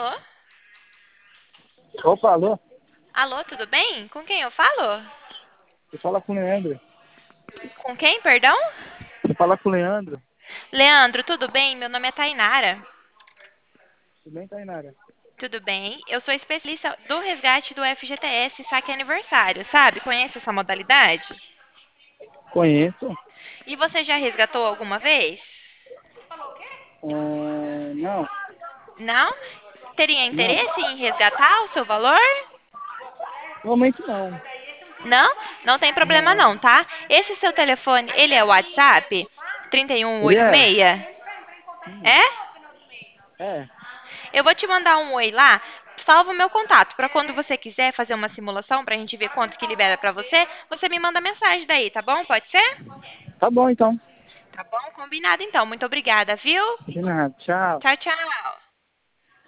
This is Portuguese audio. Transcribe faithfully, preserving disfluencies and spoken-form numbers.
Alô? Opa, alô? Alô, tudo bem? Com quem eu falo? Você fala com o Leandro. Com quem, perdão? Você fala com o Leandro. Leandro, tudo bem? Meu nome é Tainara. Tudo bem, Tainara? Tudo bem? Eu sou especialista do resgate do F G T S Saque Aniversário, sabe? Conhece essa modalidade? Conheço. E você já resgatou alguma vez? Ah, não, Não? Teria não. interesse em resgatar o seu valor? Normalmente não. Não? Não tem problema Não. não, tá? Esse seu telefone, ele é o WhatsApp? Ele é? trinta e um oitenta e seis? Sim. É? É. Eu vou te mandar um oi lá. Salva o meu contato para quando você quiser fazer uma simulação para a gente ver quanto que libera para você, você me manda mensagem daí, tá bom? Pode ser? Tá bom, então. Tá bom, combinado então. Muito obrigada, viu? De nada. Tchau. Tchau, tchau.